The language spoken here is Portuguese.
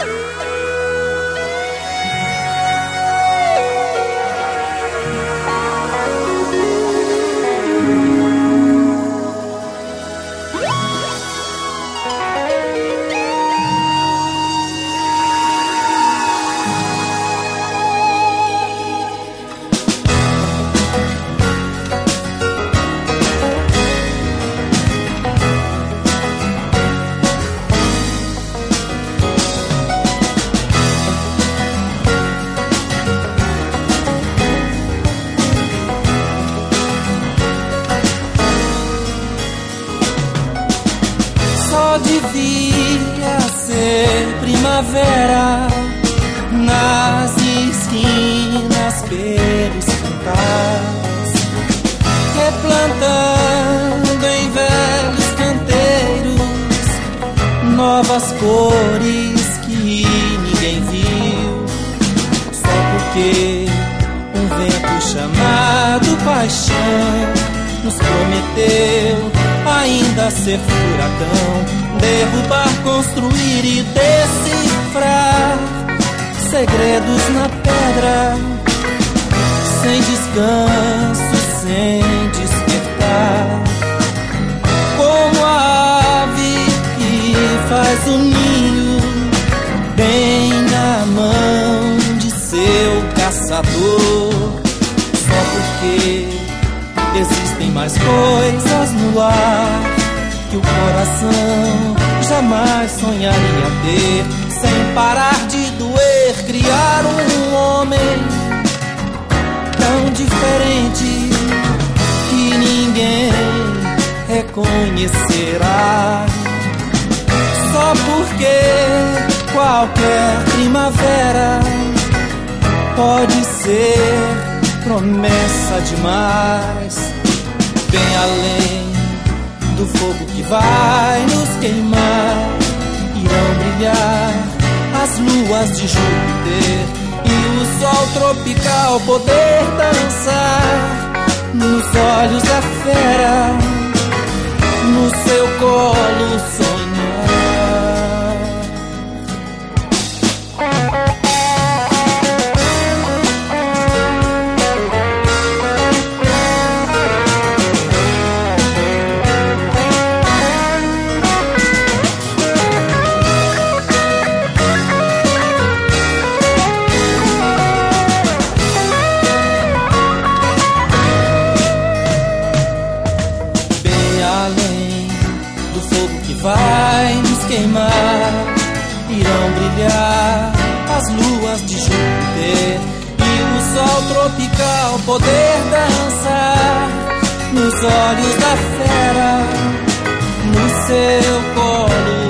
Devia ser primavera nas esquinas pelos quintais, replantando em velhos canteiros novas cores que ninguém viu, só porque um vento chamado paixão nos prometeu ainda ser furacão, derrubar, construir e decifrar segredos na pedra, sem descanso, sem despertar, como a ave que faz o ninho bem na mão de seu caçador, só porque existem mais coisas no ar que o coração jamais sonharia ter, sem parar de doer, criar um homem tão diferente que ninguém reconhecerá, só porque qualquer primavera pode ser promessa demais, bem além do fogo que vai nos queimar, irão brilhar as luas de Júpiter e o sol tropical poder dançar nos olhos da fera, no seu colo sonhar. Vai nos queimar, irão brilhar as luas de Júpiter e o sol tropical poder dançar nos olhos da fera, no seu colo